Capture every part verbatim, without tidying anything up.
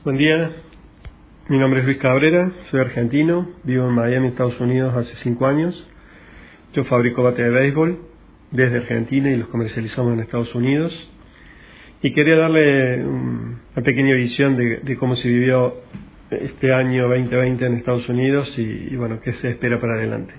Buen día, mi nombre es Luis Cabrera, soy argentino, vivo en Miami, Estados Unidos hace cinco años. Yo fabrico bates de béisbol desde Argentina y los comercializamos en Estados Unidos. Y quería darle una pequeña visión de, de cómo se vivió este año veinte veinte en Estados Unidos y, y bueno, qué se espera para adelante.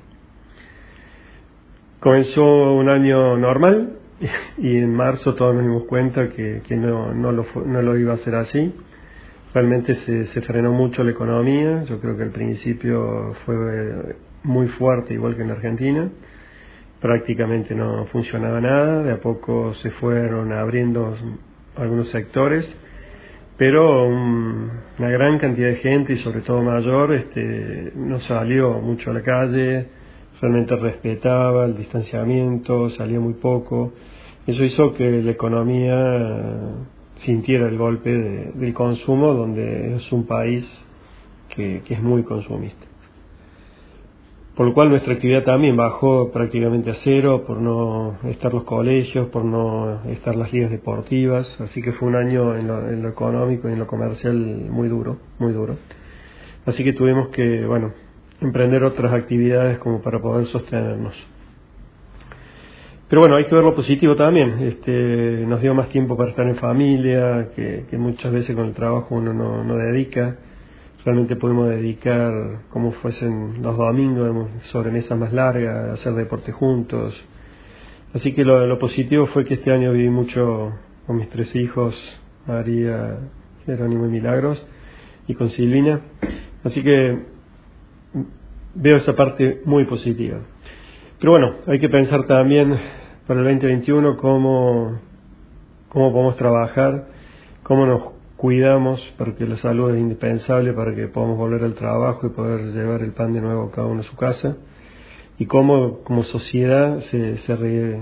Comenzó un año normal y en marzo todos nos dimos cuenta que, que no, no, lo, no lo iba a hacer así. Realmente se, se frenó mucho la economía. Yo creo que al principio fue muy fuerte, igual que en Argentina. Prácticamente no funcionaba nada. De a poco se fueron abriendo algunos sectores, pero un, una gran cantidad de gente, y sobre todo mayor, este, no salió mucho a la calle. Realmente respetaba el distanciamiento, salía muy poco. Eso hizo que la economía sintiera el golpe de, del consumo, donde es un país que, que es muy consumista. Por lo cual nuestra actividad también bajó prácticamente a cero, por no estar los colegios, por no estar las ligas deportivas. Así que fue un año en lo, en lo económico y en lo comercial muy duro, muy duro. Así que tuvimos que, bueno, emprender otras actividades como para poder sostenernos. Pero bueno, hay que ver lo positivo también. Este, nos dio más tiempo para estar en familia, que, que muchas veces con el trabajo uno no, no dedica. Realmente pudimos dedicar, como fuesen los domingos, sobremesas más largas, hacer deporte juntos. Así que lo, lo positivo fue que este año viví mucho con mis tres hijos, María, Jerónimo y Milagros, y con Silvina. Así que veo esa parte muy positiva. Pero bueno, hay que pensar también para el veinte veintiuno cómo, cómo podemos trabajar, cómo nos cuidamos, porque la salud es indispensable para que podamos volver al trabajo y poder llevar el pan de nuevo cada uno a su casa, y cómo como sociedad se, se, re,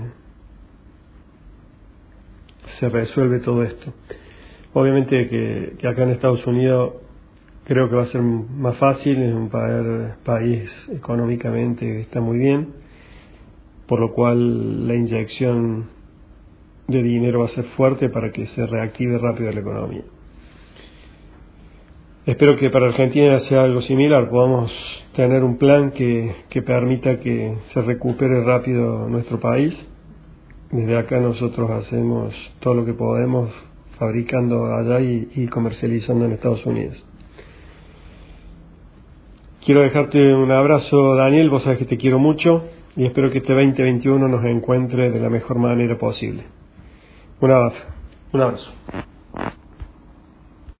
se resuelve todo esto. Obviamente que, que acá en Estados Unidos creo que va a ser más fácil, es un país económicamente que está muy bien, por lo cual la inyección de dinero va a ser fuerte para que se reactive rápido la economía. Espero que para Argentina sea algo similar, podamos tener un plan que, que permita que se recupere rápido nuestro país. Desde acá nosotros hacemos todo lo que podemos, fabricando allá y, y comercializando en Estados Unidos. Quiero dejarte un abrazo, Daniel, vos sabés que te quiero mucho y espero que este veinte veintiuno nos encuentre de la mejor manera posible. Un abrazo. Un abrazo.